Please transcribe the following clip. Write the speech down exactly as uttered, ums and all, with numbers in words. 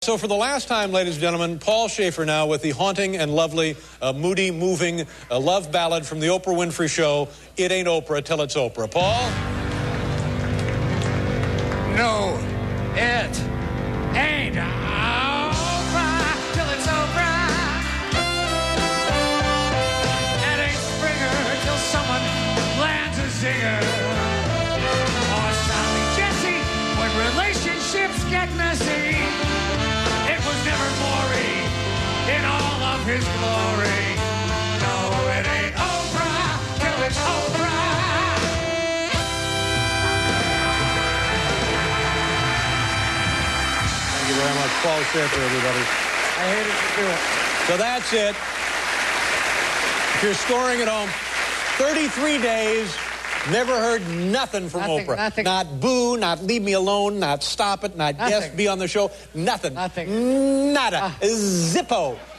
So for the last time, ladies and gentlemen, Paul Shaffer now with the haunting and lovely, uh, moody, moving uh, love ballad from the Oprah Winfrey Show, It Ain't Oprah Till It's Oprah. Paul? No, it ain't Oprah till it's Oprah. It ain't Springer till someone lands a zinger. Or Sally Jesse when relationships get messy. Never Maury in all of his glory. No, it ain't Oprah till it's Oprah. Thank you very much, Paul Shaffer, everybody. I hated to do it. So that's it. If you're scoring at home, thirty-three days, never heard nothing from nothing, Oprah. Nothing. Not boo, not leave me alone, not stop it, not Nothing. yes, be on the show. Nothing. Nothing. Nada. Uh. Zippo.